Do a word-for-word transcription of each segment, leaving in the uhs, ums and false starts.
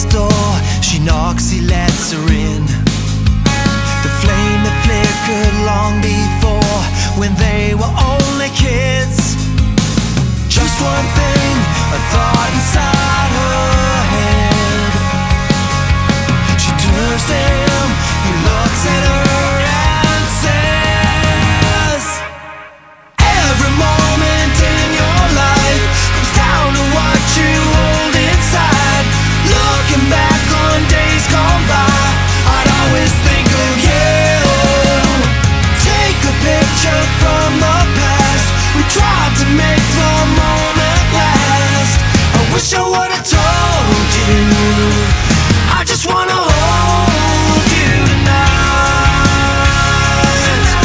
door, she knocks, he lets her in. The flame that flickered long before, when they were only kids. Just one thing, a thought inside her head. She turns to him, he looks at her and says, every moment in your life comes down to what you hold inside. Looking back on days gone by, I'd always think of you. Take a picture from the past, we tried to make the moment last. I wish I would've told you, I just wanna hold you tonight.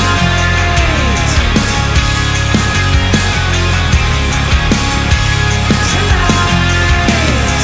Tonight.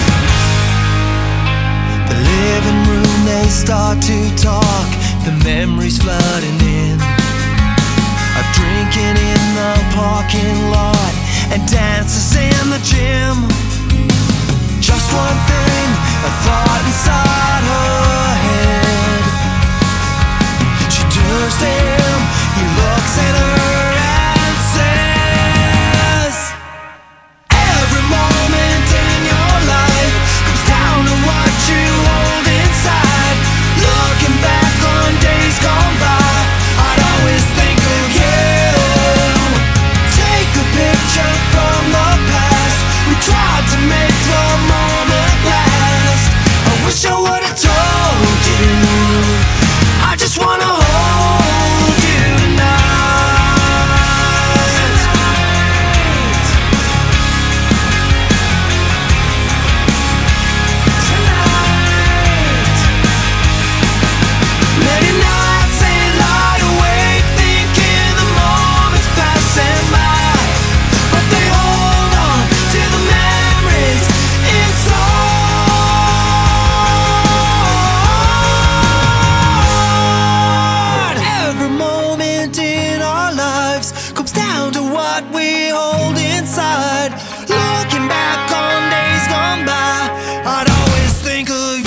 The living room, they start to talk, the memories flooding in. A drinking in the parking lot and dances in the gym. Just one thing, a thought inside her head. She turns to him, he looks at her and says, every moment in your life comes down to what you hold inside. Looking back on days gone by, I'd always think of you. Take a picture from the past, we tried to make the moment last. I wish I would've told you, I just wanna hold you tonight. Tonight. Many nights ain't lie awake, thinking the moments passing by, but they hold on to the memories inside. Every moment in our lives comes down to what we hold inside. Looking back on days gone by, I'd always think of